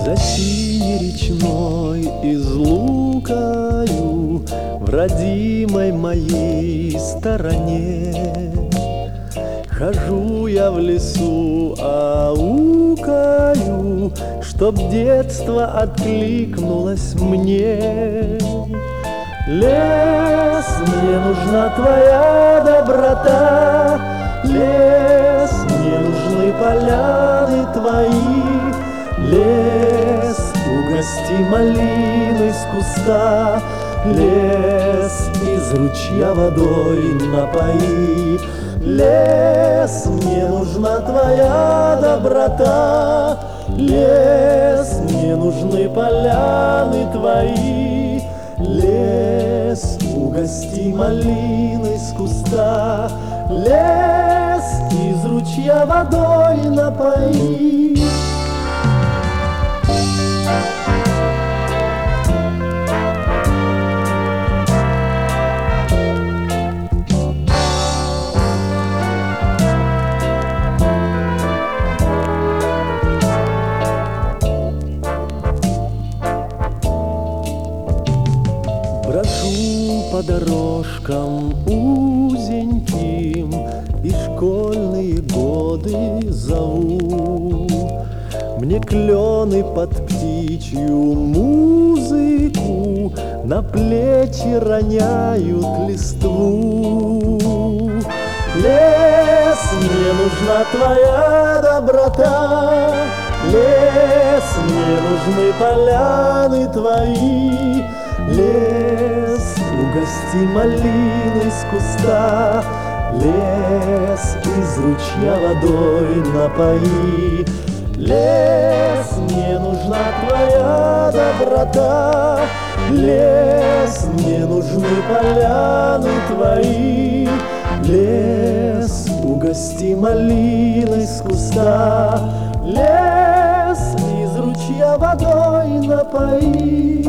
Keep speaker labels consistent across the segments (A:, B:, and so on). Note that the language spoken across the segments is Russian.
A: За синей речной излукою в родимой моей стороне хожу я в лесу, аукаю, чтоб детство откликнулось мне. Лес, мне нужна твоя доброта, лес, мне нужны поляны твои. Лес, угости малиной с куста, лес, из ручья водой напои. Лес, мне нужна твоя доброта, лес, мне нужны поляны твои. Лес, угости малиной с куста, лес, из ручья водой напои. Брожу по дорожкам узеньким и школьные годы зову. Мне клены под птичью музыку на плечи роняют листву. Лес, мне нужна твоя доброта, лес, мне нужны поляны твои. Лес, угости малиной с куста, лес, из ручья водой напои. Лес, мне нужна твоя доброта, лес, мне нужны поляны твои. Лес, угости малиной с куста, лес, из ручья водой напои.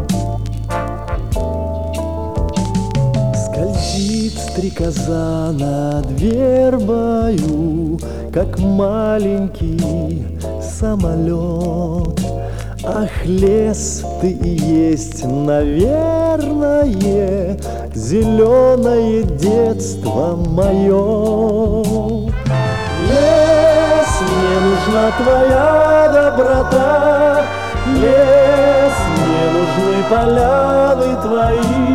A: Скользит стрекоза над вербою, как маленький самолет. Ах, лес, ты и есть, наверное, зеленое детство мое. Лес, мне нужна твоя доброта, лес, мне нужны поляны твои.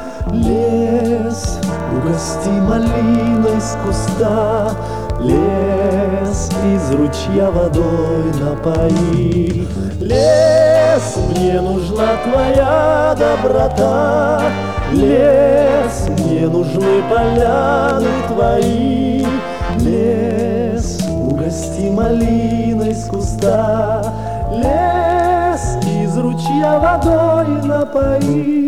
A: Лес, угости малиной с куста, лес, из ручья водой напои. Лес, мне нужна твоя доброта, лес, мне нужны поляны твои. Лес, угости малиной с куста, лес, из ручья водой напои.